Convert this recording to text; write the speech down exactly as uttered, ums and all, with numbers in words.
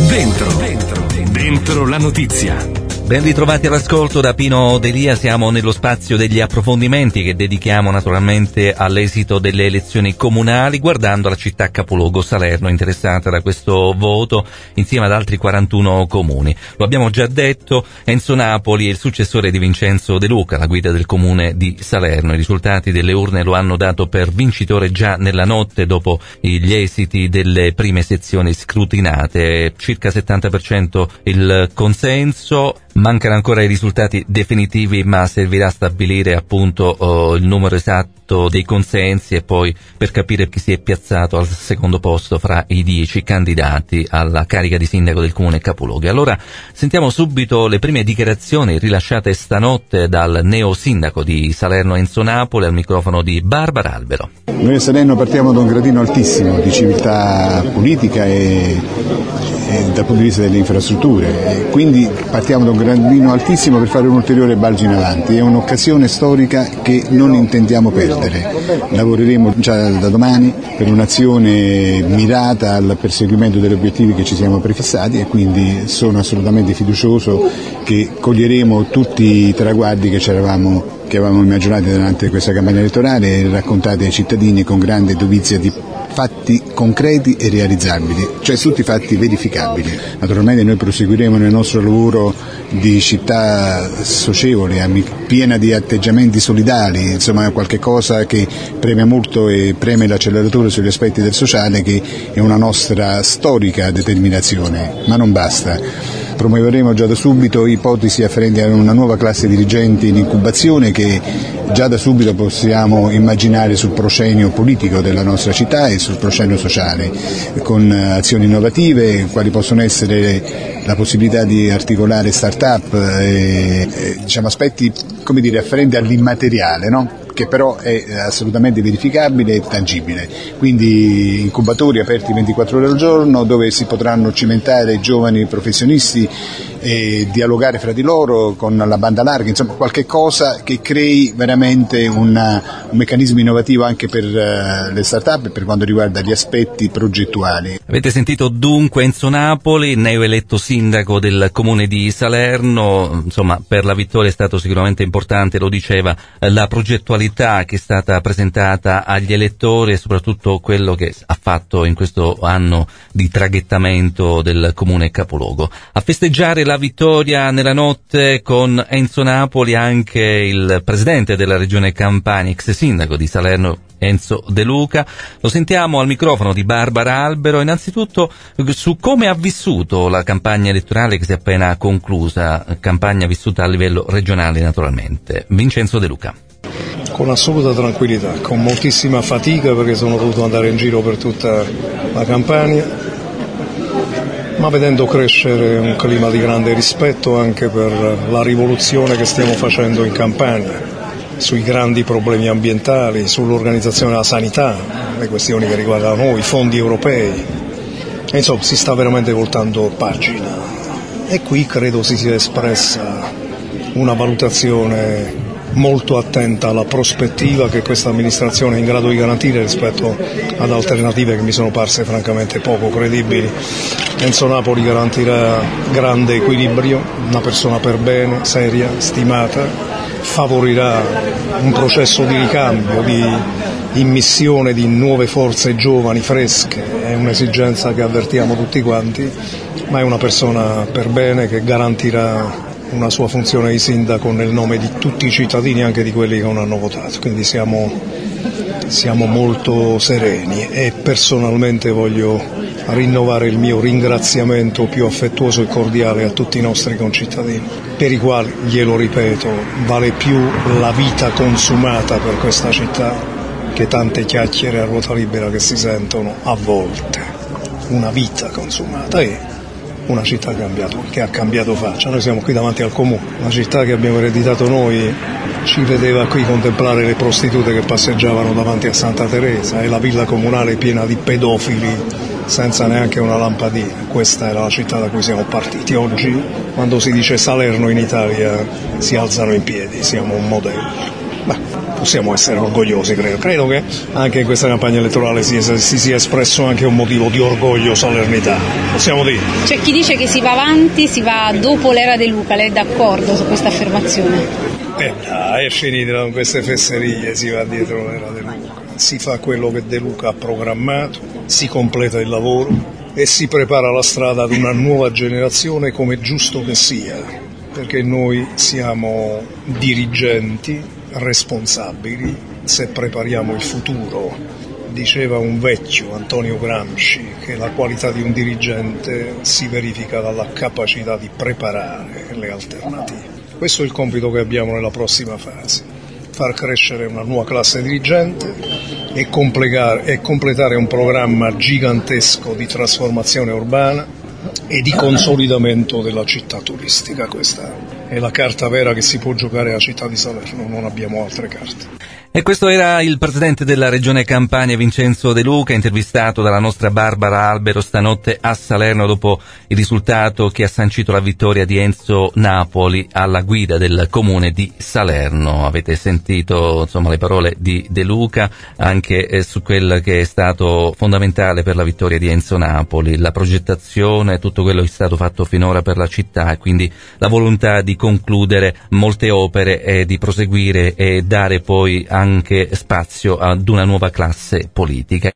Dentro, dentro, dentro la notizia. Ben ritrovati all'ascolto da Pino Delia, siamo nello spazio degli approfondimenti che dedichiamo naturalmente all'esito delle elezioni comunali, guardando la città capoluogo Salerno, interessata da questo voto insieme ad altri quarantuno comuni. Lo abbiamo già detto, Enzo Napoli è il successore di Vincenzo De Luca, la guida del comune di Salerno. I risultati delle urne lo hanno dato per vincitore già nella notte dopo gli esiti delle prime sezioni scrutinate, circa settanta per cento il consenso. Mancano ancora i risultati definitivi, ma servirà a stabilire appunto oh, il numero esatto dei consensi e poi per capire chi si è piazzato al secondo posto fra i dieci candidati alla carica di sindaco del comune capoluogo. Allora sentiamo subito le prime dichiarazioni rilasciate stanotte dal neo sindaco di Salerno Enzo Napoli al microfono di Barbara Albero. Noi a Salerno partiamo da un gradino altissimo di civiltà politica e, e dal punto di vista delle infrastrutture, e quindi partiamo da un gradino altissimo per fare un ulteriore balzo in avanti. È un'occasione storica che non intendiamo perdere. Lavoreremo già da domani per un'azione mirata al perseguimento degli obiettivi che ci siamo prefissati e quindi sono assolutamente fiducioso che coglieremo tutti i traguardi che ci eravamo che avevamo immaginati durante questa campagna elettorale e raccontati ai cittadini con grande dovizia di fatti concreti e realizzabili, cioè tutti fatti verificabili. Naturalmente noi proseguiremo nel nostro lavoro di città socievole, piena di atteggiamenti solidali, insomma qualche cosa che preme molto e preme l'acceleratore sugli aspetti del sociale, che è una nostra storica determinazione, ma non basta. Promuoveremo già da subito ipotesi afferenti a una nuova classe dirigenti in incubazione che già da subito possiamo immaginare sul proscenio politico della nostra città e sul proscenio sociale, con azioni innovative, quali possono essere la possibilità di articolare start-up, e, e, diciamo aspetti come dire, afferenti all'immateriale, no? Che però è assolutamente verificabile e tangibile. Quindi incubatori aperti ventiquattro ore al giorno dove si potranno cimentare giovani professionisti e dialogare fra di loro con la banda larga, insomma qualche cosa che crei veramente una, un meccanismo innovativo anche per uh, le start-up e per quanto riguarda gli aspetti progettuali. Avete sentito dunque Enzo Napoli, neoeletto sindaco del comune di Salerno. Insomma, per la vittoria è stato sicuramente importante, lo diceva, la progettualità che è stata presentata agli elettori e soprattutto quello che ha fatto in questo anno di traghettamento del comune capoluogo. A festeggiare la vittoria nella notte con Enzo Napoli anche il presidente della regione Campania, ex sindaco di Salerno Enzo De Luca. Lo sentiamo al microfono di Barbara Albero, innanzitutto su come ha vissuto la campagna elettorale che si è appena conclusa, campagna vissuta a livello regionale naturalmente. Vincenzo De Luca. Con assoluta tranquillità, con moltissima fatica perché sono dovuto andare in giro per tutta la Campania, ma vedendo crescere un clima di grande rispetto anche per la rivoluzione che stiamo facendo in Campania, sui grandi problemi ambientali, sull'organizzazione della sanità, le questioni che riguardano noi, i fondi europei. E insomma, si sta veramente voltando pagina e qui credo si sia espressa una valutazione molto attenta alla prospettiva che questa amministrazione è in grado di garantire rispetto ad alternative che mi sono parse francamente poco credibili. Enzo Napoli garantirà grande equilibrio, una persona per bene, seria, stimata, favorirà un processo di ricambio, di immissione di nuove forze giovani, fresche, è un'esigenza che avvertiamo tutti quanti, ma è una persona per bene che garantirà una sua funzione di sindaco nel nome di tutti i cittadini, anche di quelli che non hanno votato, quindi siamo, siamo molto sereni e personalmente voglio rinnovare il mio ringraziamento più affettuoso e cordiale a tutti i nostri concittadini, per i quali, glielo ripeto, vale più la vita consumata per questa città che tante chiacchiere a ruota libera che si sentono a volte. Una vita consumata e una città cambiato, che ha cambiato faccia. Noi siamo qui davanti al comune, una città che abbiamo ereditato noi ci vedeva qui contemplare le prostitute che passeggiavano davanti a Santa Teresa e la villa comunale piena di pedofili senza neanche una lampadina. Questa era la città da cui siamo partiti. Oggi, quando si dice Salerno in Italia, si alzano in piedi, siamo un modello. Beh, possiamo essere orgogliosi, credo. Credo che anche in questa campagna elettorale si, si sia espresso anche un motivo di orgoglio salernitano, possiamo dire. C'è chi dice che si va avanti, si va dopo l'era De Luca, lei è d'accordo su questa affermazione? Eh dai, è finita con queste fesserie, si va dietro l'era De Luca, si fa quello che De Luca ha programmato, si completa il lavoro e si prepara la strada ad una nuova generazione come è giusto che sia, perché noi siamo dirigenti responsabili se prepariamo il futuro. Diceva un vecchio, Antonio Gramsci, che la qualità di un dirigente si verifica dalla capacità di preparare le alternative. Questo è il compito che abbiamo nella prossima fase, far crescere una nuova classe dirigente e completare, e completare un programma gigantesco di trasformazione urbana e di consolidamento della città turistica. Questa è la carta vera che si può giocare alla città di Salerno, non abbiamo altre carte. E questo era il presidente della regione Campania, Vincenzo De Luca, intervistato dalla nostra Barbara Albero stanotte a Salerno dopo il risultato che ha sancito la vittoria di Enzo Napoli alla guida del comune di Salerno. Avete sentito insomma le parole di De Luca anche eh, su quel che è stato fondamentale per la vittoria di Enzo Napoli, la progettazione, tutto quello che è stato fatto finora per la città e quindi la volontà di concludere molte opere e di proseguire e dare poi anche spazio ad una nuova classe politica.